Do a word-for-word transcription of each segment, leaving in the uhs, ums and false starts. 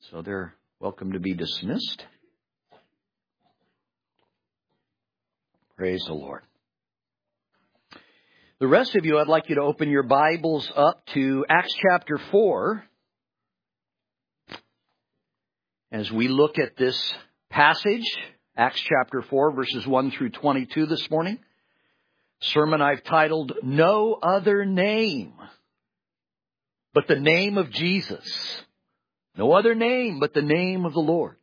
So they're welcome to be dismissed. Praise the Lord. The rest of you, I'd like you to open your Bibles up to Acts chapter four. As we look at this passage, Acts chapter four, verses one through twenty-two this morning. Sermon I've titled, No Other Name But the Name of Jesus. No other name but the name of the Lord.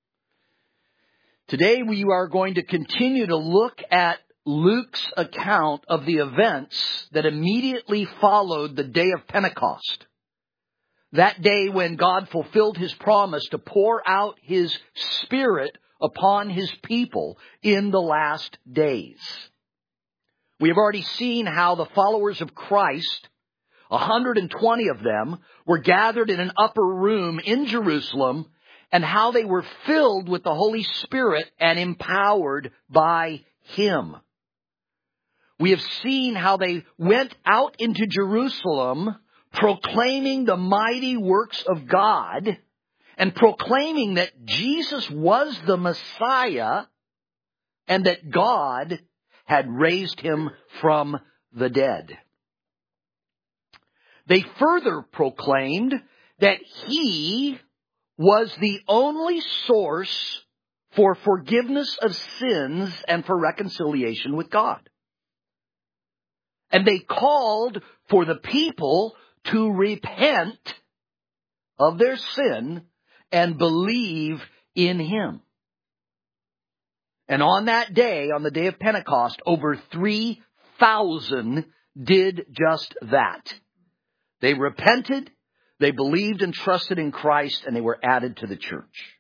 Today we are going to continue to look at Luke's account of the events that immediately followed the day of Pentecost. That day when God fulfilled His promise to pour out His Spirit upon His people in the last days. We have already seen how the followers of Christ, one hundred twenty of them, were gathered in an upper room in Jerusalem, and how they were filled with the Holy Spirit and empowered by Him. We have seen how they went out into Jerusalem proclaiming the mighty works of God and proclaiming that Jesus was the Messiah and that God had raised Him from the dead. They further proclaimed that He was the only source for forgiveness of sins and for reconciliation with God. And they called for the people to repent of their sin and believe in Him. And on that day, on the day of Pentecost, over three thousand did just that. They repented, they believed and trusted in Christ, and they were added to the church.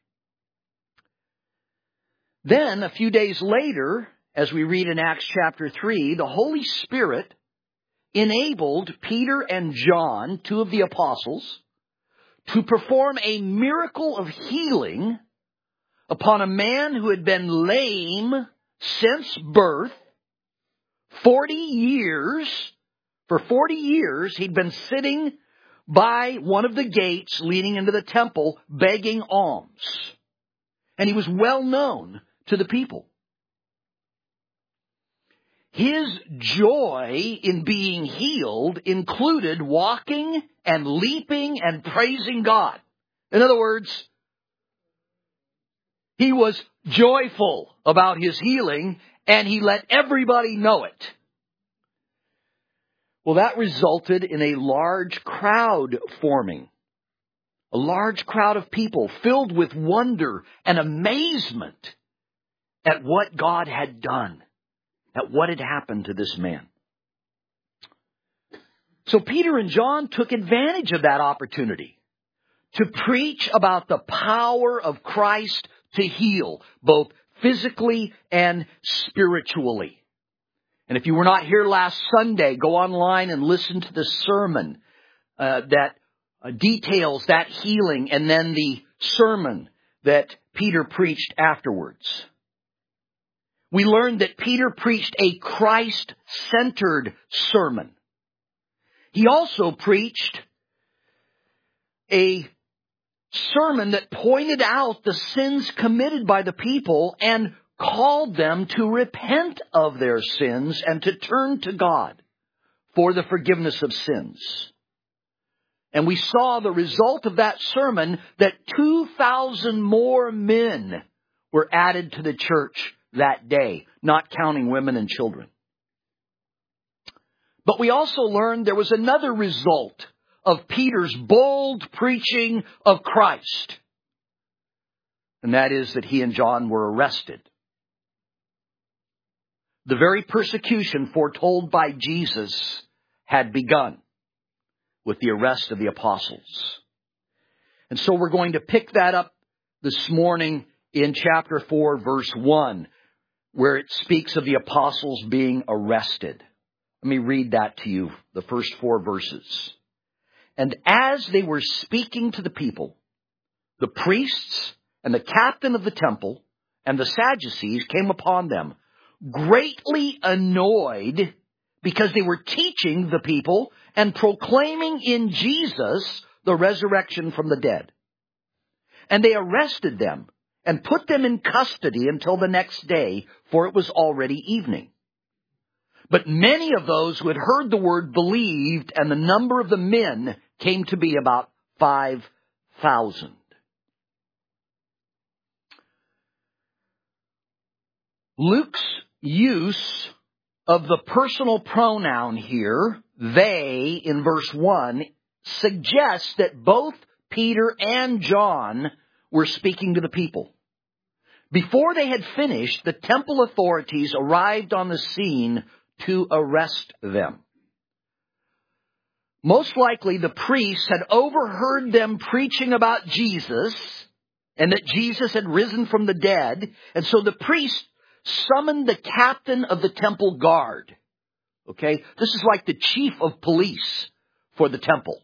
Then, a few days later, as we read in Acts chapter three, the Holy Spirit enabled Peter and John, two of the apostles, to perform a miracle of healing upon a man who had been lame since birth. Forty years, for forty years, he'd been sitting by one of the gates leading into the temple, begging alms. And he was well known to the people. His joy in being healed included walking and leaping and praising God. In other words, he was joyful about his healing, and he let everybody know it. Well, that resulted in a large crowd forming. A large crowd of people filled with wonder and amazement at what God had done, at what had happened to this man. So Peter and John took advantage of that opportunity to preach about the power of Christ to heal, both physically and spiritually. And if you were not here last Sunday, go online and listen to the sermon uh, that uh, details that healing, and then the sermon that Peter preached afterwards. We learned that Peter preached a Christ-centered sermon. He also preached a sermon that pointed out the sins committed by the people and called them to repent of their sins and to turn to God for the forgiveness of sins. And we saw the result of that sermon, that two thousand more men were added to the church that day, not counting women and children. But we also learned there was another result of Peter's bold preaching of Christ. And that is that he and John were arrested. The very persecution foretold by Jesus had begun with the arrest of the apostles. And so we're going to pick that up this morning in chapter four, verse one, where it speaks of the apostles being arrested. Let me read that to you, the first four verses. And as they were speaking to the people, the priests and the captain of the temple and the Sadducees came upon them, greatly annoyed because they were teaching the people and proclaiming in Jesus the resurrection from the dead. And they arrested them and put them in custody until the next day, for it was already evening. But many of those who had heard the word believed, and the number of the men came to be about five thousand. Luke's use of the personal pronoun here, they, in verse one, suggests that both Peter and John were speaking to the people. Before they had finished, the temple authorities arrived on the scene to arrest them. Most likely the priests had overheard them preaching about Jesus and that Jesus had risen from the dead. And so the priests summoned the captain of the temple guard. Okay? This is like the chief of police for the temple.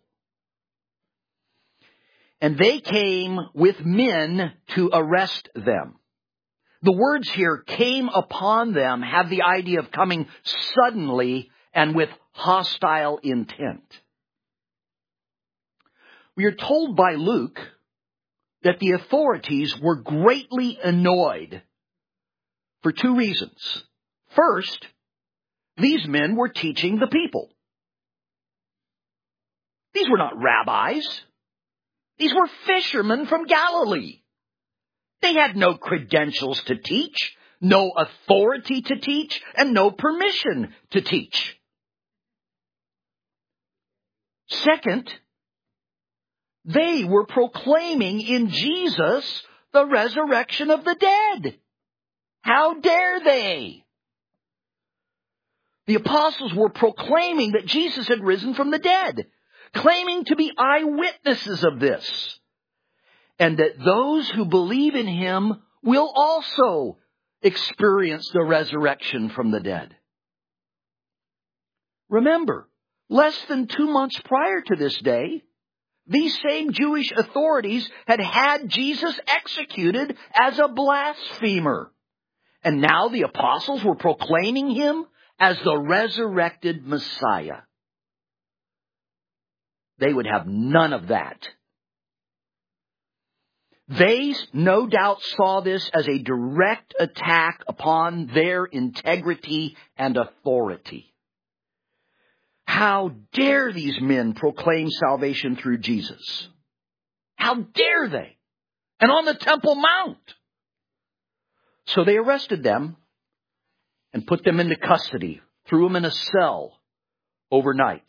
And they came with men to arrest them. The words here, came upon them, have the idea of coming suddenly and with hostile intent. We are told by Luke that the authorities were greatly annoyed for two reasons. First, these men were teaching the people. These were not rabbis. These were fishermen from Galilee. They had no credentials to teach, no authority to teach, and no permission to teach. Second, they were proclaiming in Jesus the resurrection of the dead. How dare they? The apostles were proclaiming that Jesus had risen from the dead, claiming to be eyewitnesses of this, and that those who believe in him will also experience the resurrection from the dead. Remember, less than two months prior to this day, these same Jewish authorities had had Jesus executed as a blasphemer. And now the apostles were proclaiming him as the resurrected Messiah. They would have none of that. They no doubt saw this as a direct attack upon their integrity and authority. How dare these men proclaim salvation through Jesus? How dare they? And on the Temple Mount. So they arrested them and put them into custody, threw them in a cell overnight.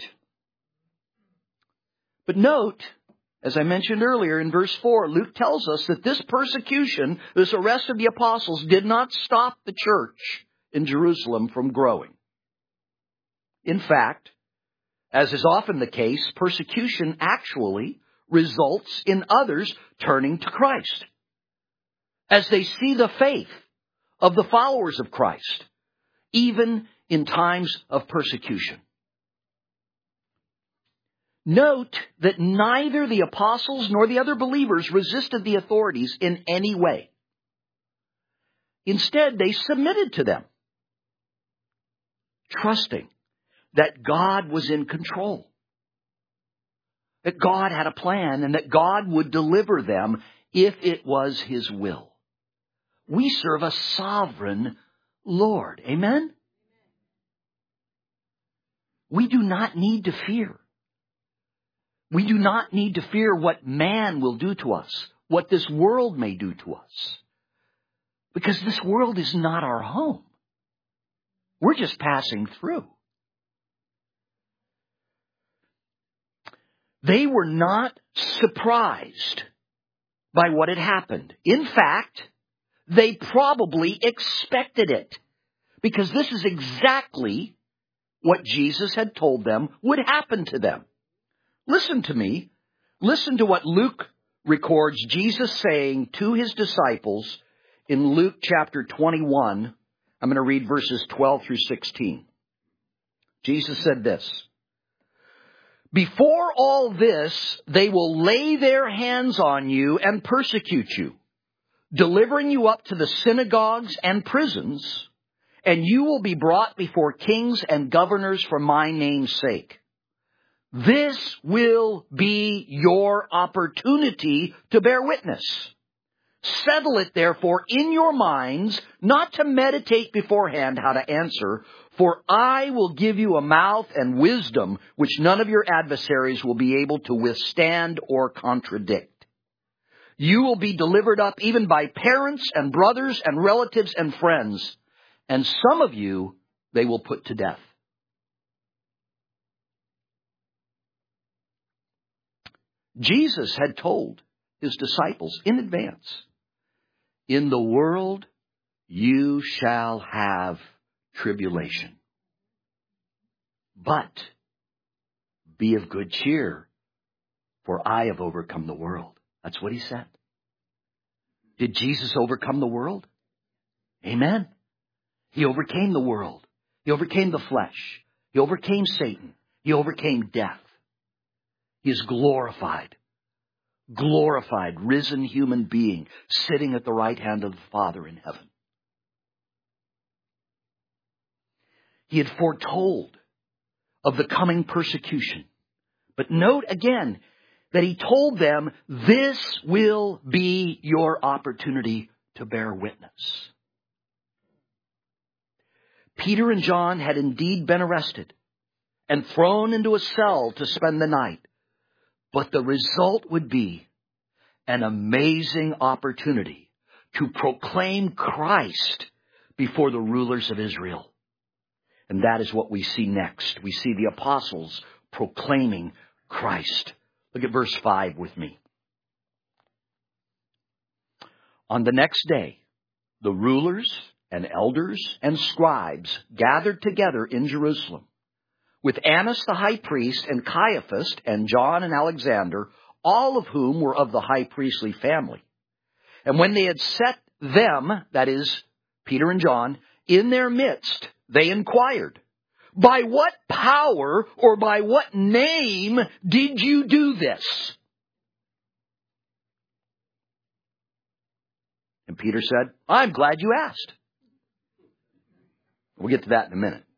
But note, as I mentioned earlier in verse four, Luke tells us that this persecution, this arrest of the apostles, did not stop the church in Jerusalem from growing. In fact, as is often the case, persecution actually results in others turning to Christ, as they see the faith of the followers of Christ, even in times of persecution. Note that neither the apostles nor the other believers resisted the authorities in any way. Instead, they submitted to them, trusting that God was in control, that God had a plan, and that God would deliver them if it was his will. We serve a sovereign Lord. Amen? We do not need to fear. We do not need to fear what man will do to us, what this world may do to us, because this world is not our home. We're just passing through. They were not surprised by what had happened. In fact, they probably expected it, because this is exactly what Jesus had told them would happen to them. Listen to me. Listen to what Luke records Jesus saying to his disciples in Luke chapter twenty-one. I'm going to read verses twelve through sixteen. Jesus said this: "Before all this, they will lay their hands on you and persecute you, delivering you up to the synagogues and prisons, and you will be brought before kings and governors for my name's sake. This will be your opportunity to bear witness. Settle it, therefore, in your minds, not to meditate beforehand how to answer, for I will give you a mouth and wisdom which none of your adversaries will be able to withstand or contradict. You will be delivered up even by parents and brothers and relatives and friends, and some of you they will put to death. Jesus had told his disciples in advance, in the world you shall have tribulation. But be of good cheer, for I have overcome the world. That's what he said. Did Jesus overcome the world? Amen. He overcame the world. He overcame the flesh. He overcame Satan. He overcame death. He is glorified. Glorified, risen human being sitting at the right hand of the Father in heaven. He had foretold of the coming persecution. But note again that he told them, this will be your opportunity to bear witness. Peter and John had indeed been arrested and thrown into a cell to spend the night. But the result would be an amazing opportunity to proclaim Christ before the rulers of Israel. And that is what we see next. We see the apostles proclaiming Christ. Look at verse five with me. On the next day, the rulers and elders and scribes gathered together in Jerusalem, with Annas the high priest and Caiaphas and John and Alexander, all of whom were of the high priestly family. And when they had set them, that is, Peter and John, in their midst, they inquired, by what power or by what name did you do this? And Peter said, I'm glad you asked. We'll get to that in a minute.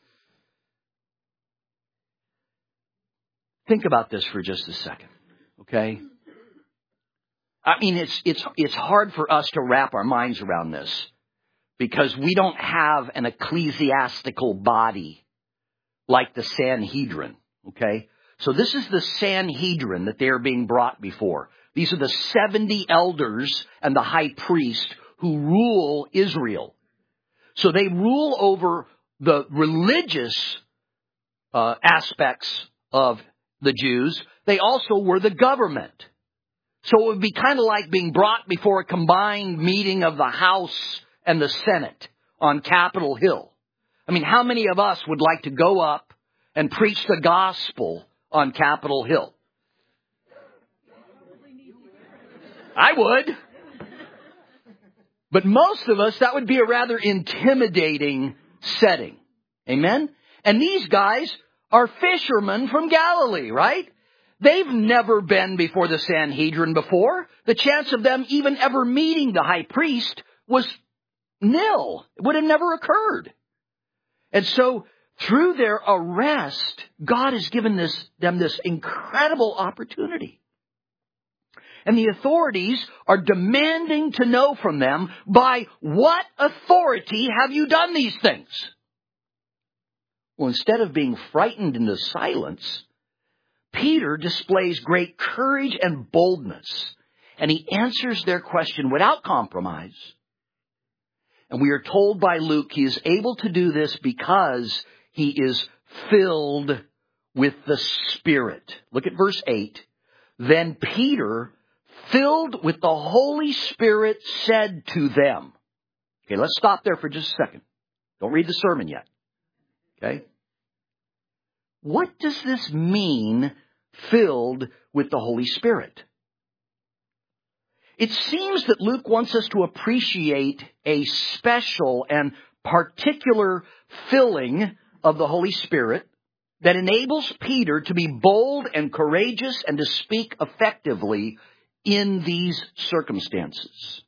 Think about this for just a second, okay? I mean, it's it's it's hard for us to wrap our minds around this because we don't have an ecclesiastical body like the Sanhedrin, okay? So this is the Sanhedrin that they are being brought before. These are the seventy elders and the high priest who rule Israel. So they rule over the religious uh, aspects of the Jews. They also were the government. So it would be kind of like being brought before a combined meeting of the House and the Senate on Capitol Hill. I mean, how many of us would like to go up and preach the gospel on Capitol Hill? I would. But most of us, that would be a rather intimidating setting. Amen? And these guys are fishermen from Galilee, right? They've never been before the Sanhedrin before. The chance of them even ever meeting the high priest was nil. It would have never occurred. And so, through their arrest, God has given this, them this incredible opportunity. And the authorities are demanding to know from them, by what authority have you done these things? Well, instead of being frightened into silence, Peter displays great courage and boldness, and he answers their question without compromise. And we are told by Luke he is able to do this because he is filled with the Spirit. Look at verse eight. Then Peter, filled with the Holy Spirit, said to them. Okay, let's stop there for just a second. Don't read the sermon yet. Okay? What does this mean, filled with the Holy Spirit? It seems that Luke wants us to appreciate a special and particular filling of the Holy Spirit that enables Peter to be bold and courageous and to speak effectively in these circumstances.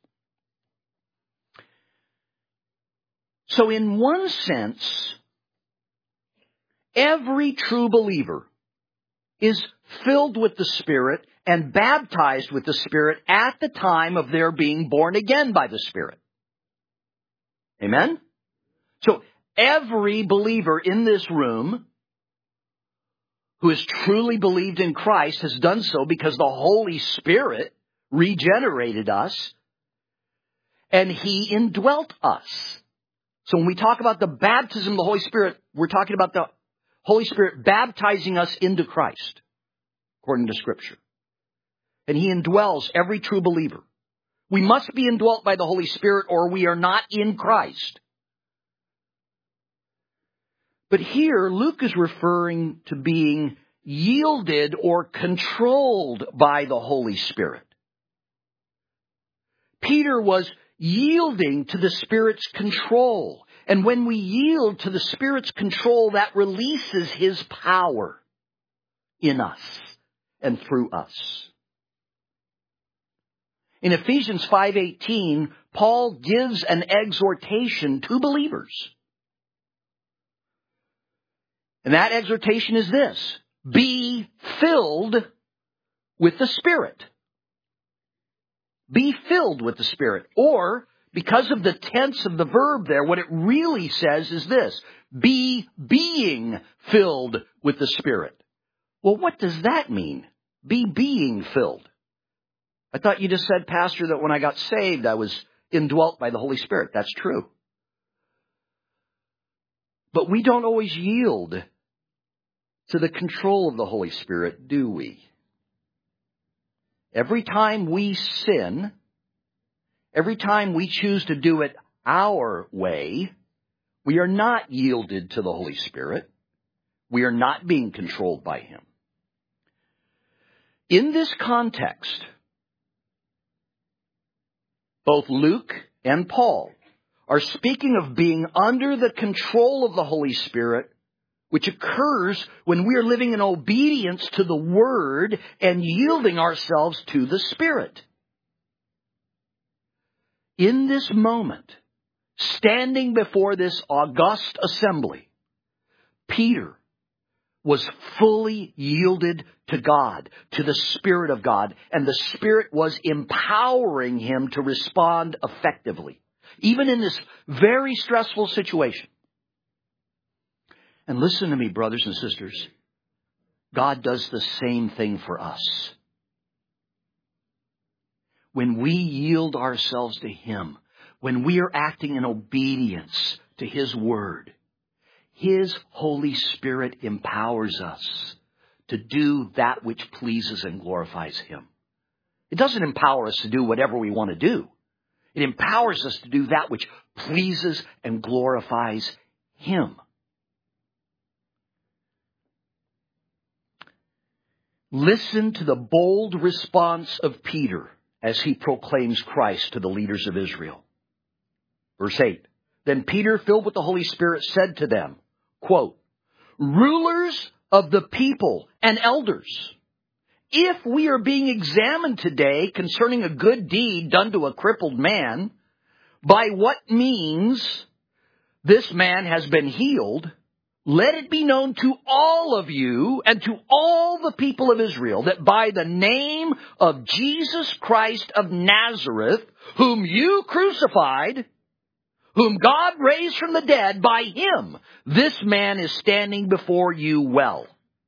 So in one sense, every true believer is filled with the Spirit and baptized with the Spirit at the time of their being born again by the Spirit. Amen? So every believer in this room who has truly believed in Christ has done so because the Holy Spirit regenerated us and He indwelt us. So when we talk about the baptism of the Holy Spirit, we're talking about the Holy Spirit baptizing us into Christ, according to Scripture. And He indwells every true believer. We must be indwelt by the Holy Spirit or we are not in Christ. But here, Luke is referring to being yielded or controlled by the Holy Spirit. Peter was yielding to the Spirit's control. And when we yield to the Spirit's control, that releases His power in us and through us. In Ephesians five eighteen, Paul gives an exhortation to believers. And that exhortation is this: be filled with the Spirit. Be filled with the Spirit. Or, because of the tense of the verb there, what it really says is this: be being filled with the Spirit. Well, what does that mean? Be being filled. I thought you just said, Pastor, that when I got saved, I was indwelt by the Holy Spirit. That's true. But we don't always yield to the control of the Holy Spirit, do we? Every time we sin, every time we choose to do it our way, we are not yielded to the Holy Spirit. We are not being controlled by Him. In this context, both Luke and Paul are speaking of being under the control of the Holy Spirit, which occurs when we are living in obedience to the Word and yielding ourselves to the Spirit. In this moment, standing before this august assembly, Peter was fully yielded to God, to the Spirit of God, and the Spirit was empowering him to respond effectively, even in this very stressful situation. And listen to me, brothers and sisters. God does the same thing for us. When we yield ourselves to Him, when we are acting in obedience to His Word, His Holy Spirit empowers us to do that which pleases and glorifies Him. It doesn't empower us to do whatever we want to do. It empowers us to do that which pleases and glorifies Him. Listen to the bold response of Peter as he proclaims Christ to the leaders of Israel. Verse eight. Then Peter, filled with the Holy Spirit, said to them, quote, rulers of the people and elders, if we are being examined today concerning a good deed done to a crippled man, by what means this man has been healed, let it be known to all of you and to all the people of Israel that by the name of Jesus Christ of Nazareth, whom you crucified, whom God raised from the dead, by Him, this man is standing before you well.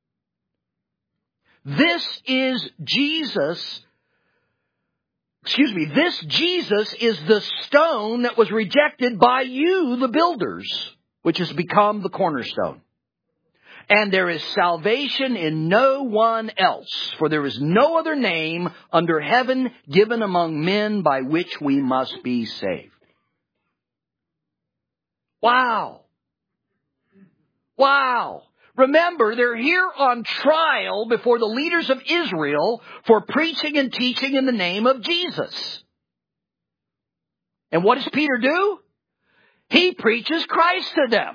This is Jesus, excuse me, this Jesus is the stone that was rejected by you, the builders, which has become the cornerstone. And there is salvation in no one else, for there is no other name under heaven given among men by which we must be saved. Wow. Wow. Remember, they're here on trial before the leaders of Israel for preaching and teaching in the name of Jesus. And what does Peter do? He preaches Christ to them,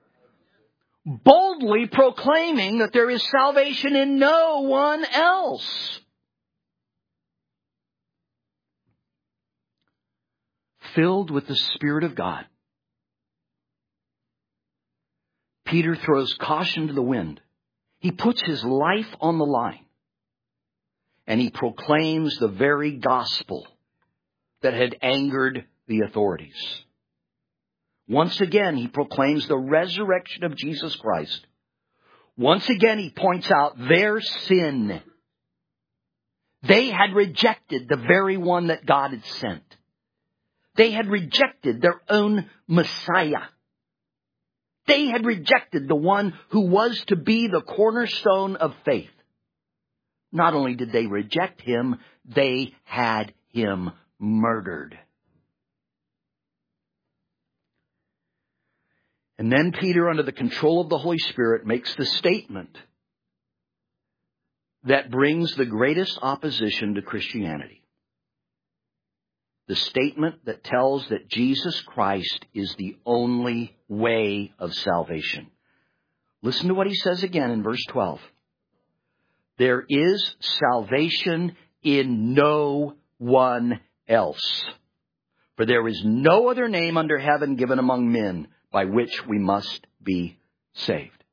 boldly proclaiming that there is salvation in no one else. Filled with the Spirit of God, Peter throws caution to the wind. He puts his life on the line. And he proclaims the very gospel that had angered the authorities. Once again, he proclaims the resurrection of Jesus Christ. Once again, he points out their sin. They had rejected the very one that God had sent. They had rejected their own Messiah. They had rejected the one who was to be the cornerstone of faith. Not only did they reject him, they had him murdered. And then Peter, under the control of the Holy Spirit, makes the statement that brings the greatest opposition to Christianity. The statement that tells that Jesus Christ is the only way of salvation. Listen to what he says again in verse twelve. There is salvation in no one else. For there is no other name under heaven given among men by which we must be saved.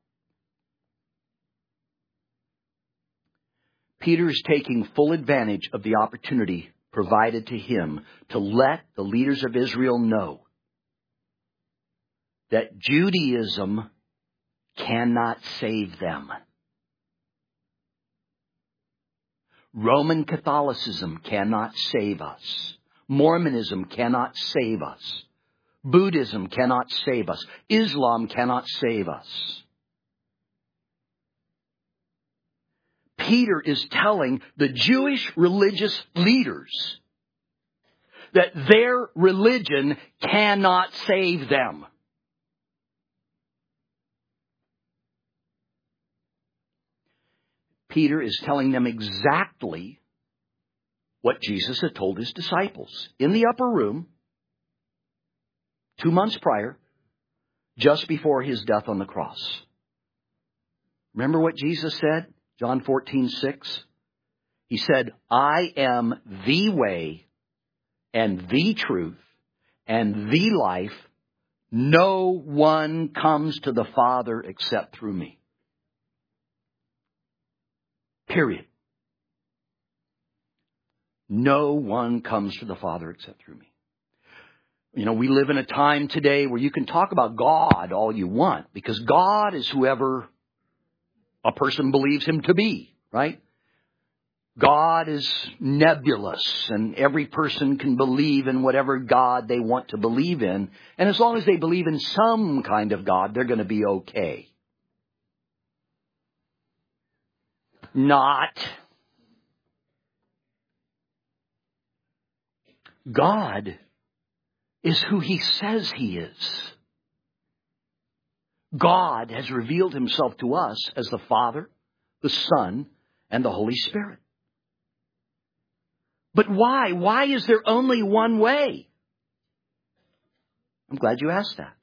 Peter is taking full advantage of the opportunity provided to him to let the leaders of Israel know that Judaism cannot save them. Roman Catholicism cannot save us. Mormonism cannot save us. Buddhism cannot save us. Islam cannot save us. Peter is telling the Jewish religious leaders that their religion cannot save them. Peter is telling them exactly what Jesus had told his disciples in the upper room two months prior, just before his death on the cross. Remember what Jesus said? John fourteen six. He said, I am the way and the truth and the life. No one comes to the Father except through me. Period. No one comes to the Father except through me. You know, we live in a time today where you can talk about God all you want, because God is whoever a person believes him to be, right? God is nebulous, and every person can believe in whatever God they want to believe in. And as long as they believe in some kind of God, they're going to be okay. Not. God is who he says he is. God has revealed himself to us as the Father, the Son, and the Holy Spirit. But why? Why is there only one way? I'm glad you asked that.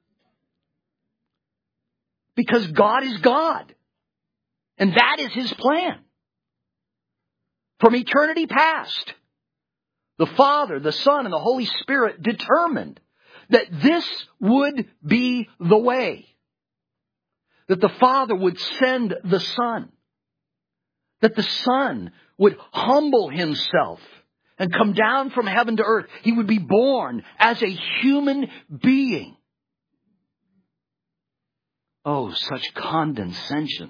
Because God is God. And that is his plan. From eternity past, the Father, the Son, and the Holy Spirit determined that this would be the way. That the Father would send the Son. That the Son would humble himself and come down from heaven to earth. He would be born as a human being. Oh, such condescension.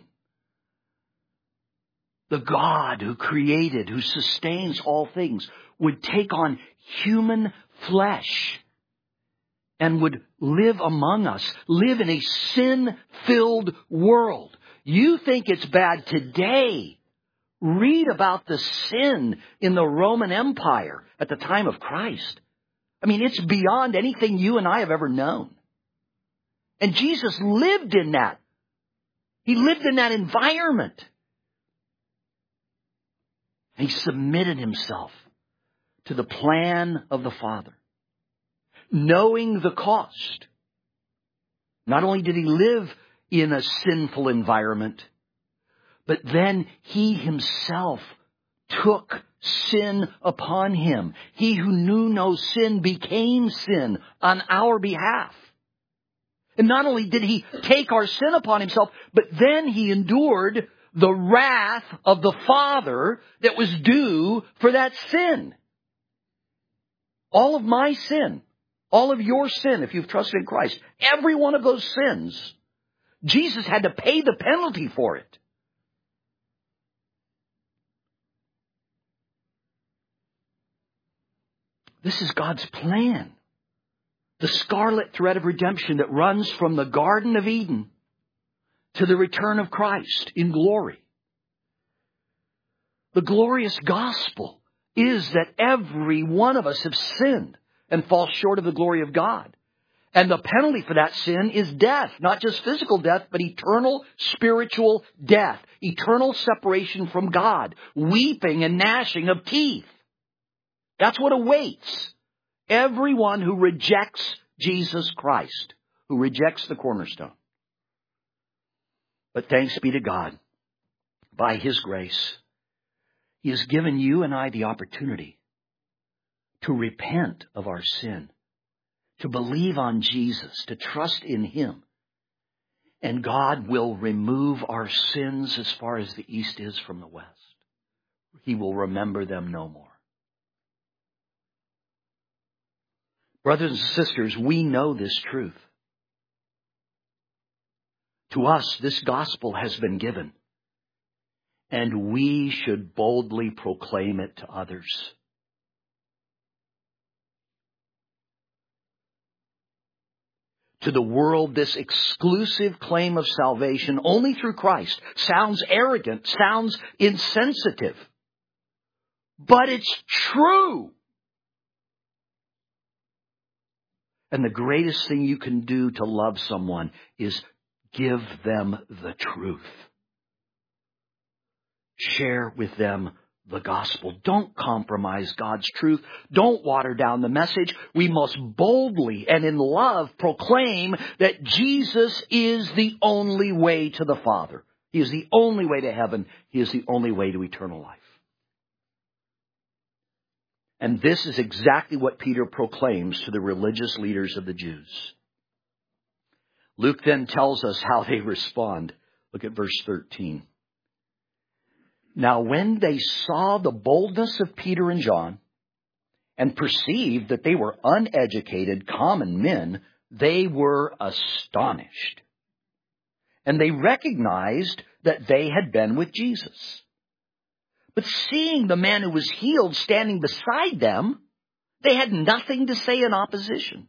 The God who created, who sustains all things, would take on human flesh and would live among us, live in a sin-filled world. You think it's bad today. Read about the sin in the Roman Empire at the time of Christ. I mean, it's beyond anything you and I have ever known. And Jesus lived in that. He lived in that environment. He submitted himself to the plan of the Father, knowing the cost. Not only did he live in a sinful environment, but then he himself took sin upon him. He who knew no sin became sin on our behalf. And not only did He take our sin upon Himself, but then He endured the wrath of the Father that was due for that sin. All of my sin, all of your sin, if you've trusted in Christ, every one of those sins, Jesus had to pay the penalty for it. This is God's plan. The scarlet thread of redemption that runs from the Garden of Eden to the return of Christ in glory. The glorious gospel is that every one of us have sinned and fall short of the glory of God. And the penalty for that sin is death, not just physical death, but eternal spiritual death, eternal separation from God, weeping and gnashing of teeth. That's what awaits everyone who rejects Jesus Christ, who rejects the cornerstone. But thanks be to God, by His grace, He has given you and I the opportunity to repent of our sin, to believe on Jesus, to trust in Him. And God will remove our sins as far as the east is from the west. He will remember them no more. Brothers and sisters, we know this truth. To us, this gospel has been given, and we should boldly proclaim it to others. To the world, this exclusive claim of salvation only through Christ sounds arrogant, sounds insensitive, but it's true. And the greatest thing you can do to love someone is give them the truth. Share with them the gospel. Don't compromise God's truth. Don't water down the message. We must boldly and in love proclaim that Jesus is the only way to the Father. He is the only way to heaven. He is the only way to eternal life. And this is exactly what Peter proclaims to the religious leaders of the Jews. Luke then tells us how they respond. Look at verse thirteen. Now when they saw the boldness of Peter and John and perceived that they were uneducated, common men, they were astonished. And they recognized that they had been with Jesus. But seeing the man who was healed standing beside them, they had nothing to say in opposition.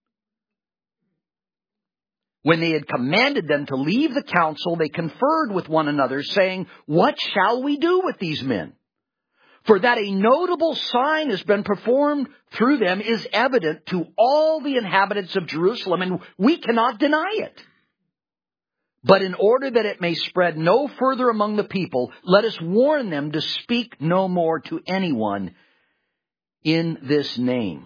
When they had commanded them to leave the council, they conferred with one another, saying, "What shall we do with these men? For that a notable sign has been performed through them is evident to all the inhabitants of Jerusalem, and we cannot deny it. But in order that it may spread no further among the people, let us warn them to speak no more to anyone in this name."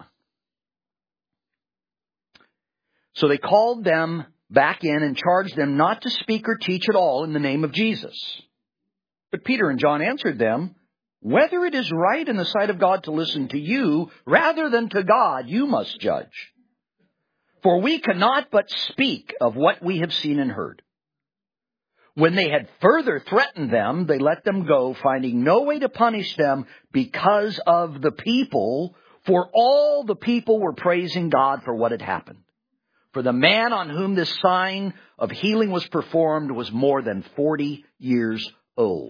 So they called them back in and charged them not to speak or teach at all in the name of Jesus. But Peter and John answered them, "Whether it is right in the sight of God to listen to you rather than to God, you must judge. For we cannot but speak of what we have seen and heard." When they had further threatened them, they let them go, finding no way to punish them because of the people, for all the people were praising God for what had happened. For the man on whom this sign of healing was performed was more than forty years old.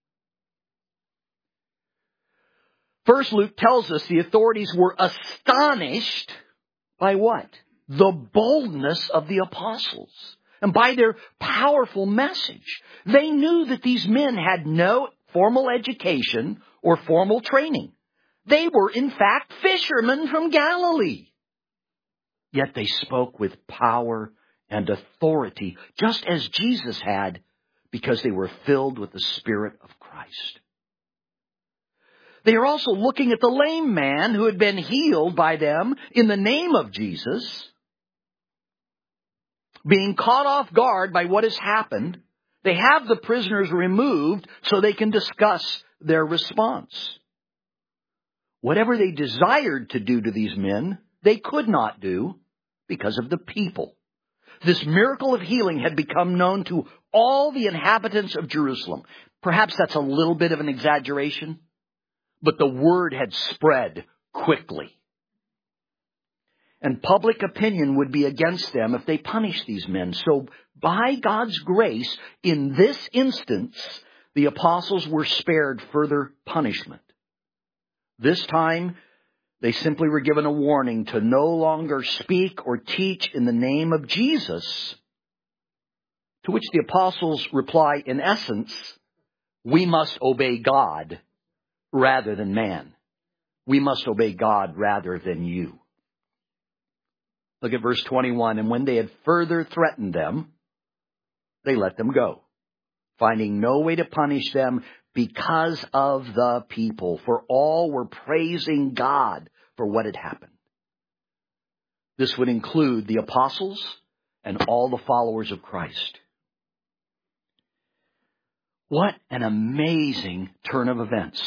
First, Luke tells us the authorities were astonished by what? The boldness of the apostles. And by their powerful message. They knew that these men had no formal education or formal training. They were, in fact, fishermen from Galilee. Yet they spoke with power and authority, just as Jesus had, because they were filled with the Spirit of Christ. They are also looking at the lame man who had been healed by them in the name of Jesus. Being caught off guard by what has happened, they have the prisoners removed so they can discuss their response. Whatever they desired to do to these men, they could not do because of the people. This miracle of healing had become known to all the inhabitants of Jerusalem. Perhaps that's a little bit of an exaggeration, but the word had spread quickly. And public opinion would be against them if they punished these men. So by God's grace, in this instance, the apostles were spared further punishment. This time, they simply were given a warning to no longer speak or teach in the name of Jesus, to which the apostles reply, in essence, we must obey God rather than man. We must obey God rather than you. Look at verse twenty-one. And when they had further threatened them, they let them go, finding no way to punish them because of the people, for all were praising God for what had happened. This would include the apostles and all the followers of Christ. What an amazing turn of events.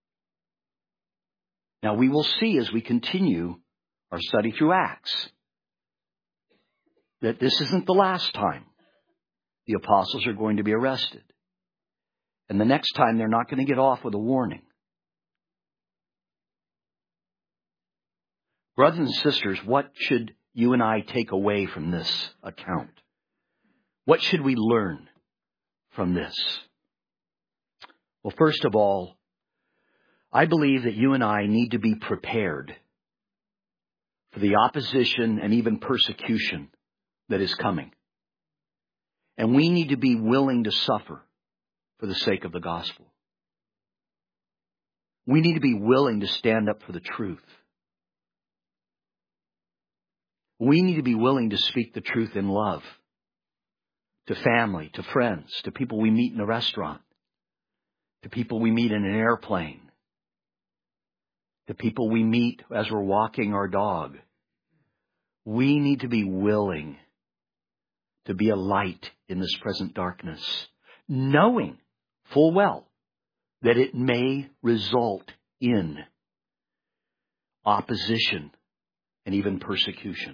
Now we will see as we continue our study through Acts that this isn't the last time the apostles are going to be arrested. And the next time they're not going to get off with a warning. Brothers and sisters, what should you and I take away from this account? What should we learn from this? Well, first of all, I believe that you and I need to be prepared for the opposition and even persecution that is coming. And we need to be willing to suffer for the sake of the gospel. We need to be willing to stand up for the truth. We need to be willing to speak the truth in love to family, to friends, to people we meet in a restaurant, to people we meet in an airplane, to people we meet as we're walking our dog. We need to be willing to be a light in this present darkness, knowing full well that it may result in opposition and even persecution.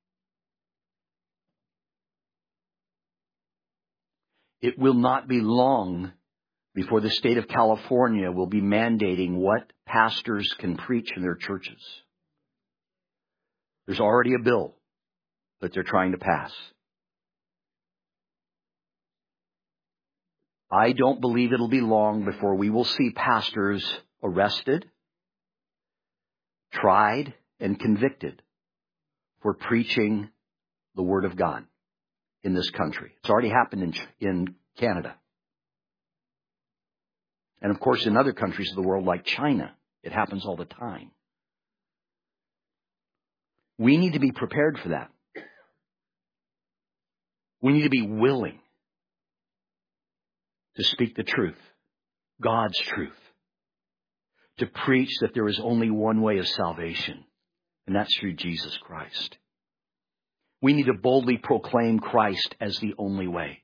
It will not be long before the state of California will be mandating what pastors can preach in their churches. There's already a bill that they're trying to pass. I don't believe it'll be long before we will see pastors arrested, tried, and convicted for preaching the Word of God in this country. It's already happened in, in Canada. And of course, in other countries of the world like China, it happens all the time. We need to be prepared for that. We need to be willing to speak the truth, God's truth, to preach that there is only one way of salvation, and that's through Jesus Christ. We need to boldly proclaim Christ as the only way.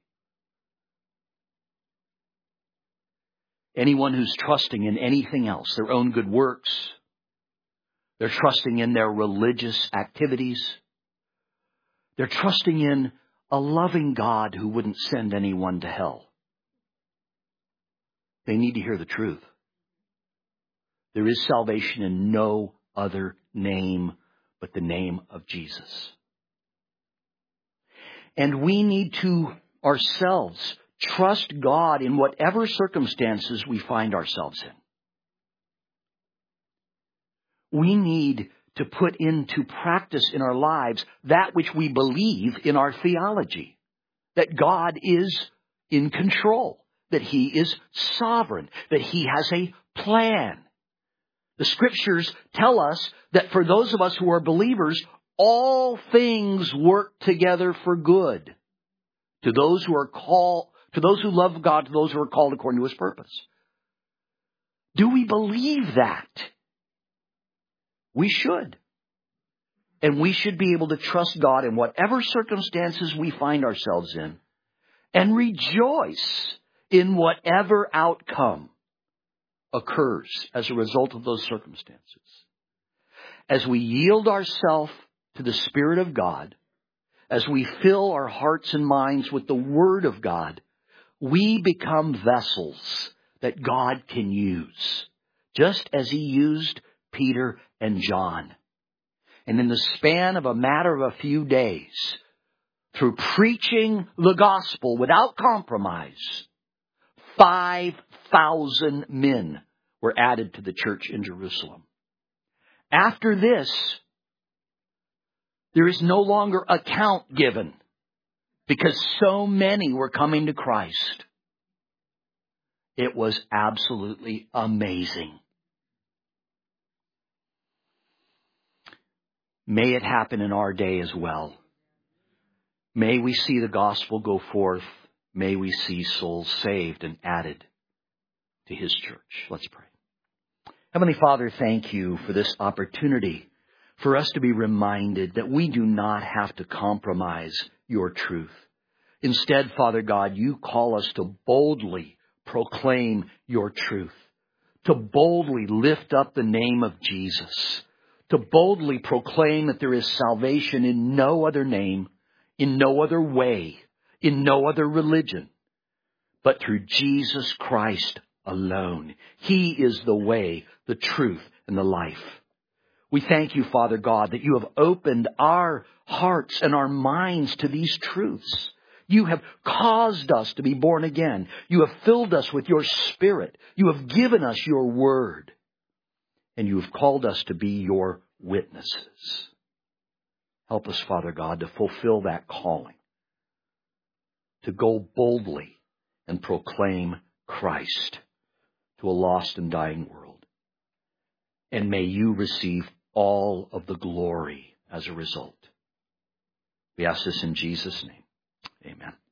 Anyone who's trusting in anything else, their own good works, they're trusting in their religious activities, they're trusting in a loving God who wouldn't send anyone to hell. They need to hear the truth. There is salvation in no other name but the name of Jesus. And we need to ourselves trust God in whatever circumstances we find ourselves in. We need to put into practice in our lives that which we believe in our theology, that God is in control, that He is sovereign, that He has a plan. The Scriptures tell us that for those of us who are believers, all things work together for good to those who are called, to those who love God, to those who are called according to His purpose. Do we believe that? We should. And we should be able to trust God in whatever circumstances we find ourselves in and rejoice in whatever outcome occurs as a result of those circumstances. As we yield ourselves to the Spirit of God as we fill our hearts and minds with the Word of God, we become vessels that God can use, just as He used Peter and John. And in the span of a matter of a few days, through preaching the gospel without compromise, five thousand men were added to the church in Jerusalem. After this, there is no longer account given because so many were coming to Christ. It was absolutely amazing. May it happen in our day as well. May we see the gospel go forth. May we see souls saved and added to His church. Let's pray. Heavenly Father, thank You for this opportunity for us to be reminded that we do not have to compromise Your truth. Instead, Father God, You call us to boldly proclaim Your truth, to boldly lift up the name of Jesus, to boldly proclaim that there is salvation in no other name, in no other way, in no other religion, but through Jesus Christ alone. He is the way, the truth, and the life. We thank You, Father God, that You have opened our hearts and our minds to these truths. You have caused us to be born again. You have filled us with Your Spirit. You have given us Your Word. And You have called us to be Your witnesses. Help us, Father God, to fulfill that calling, to go boldly and proclaim Christ to a lost and dying world. And may You receive all of the glory as a result. We ask this in Jesus' name. Amen.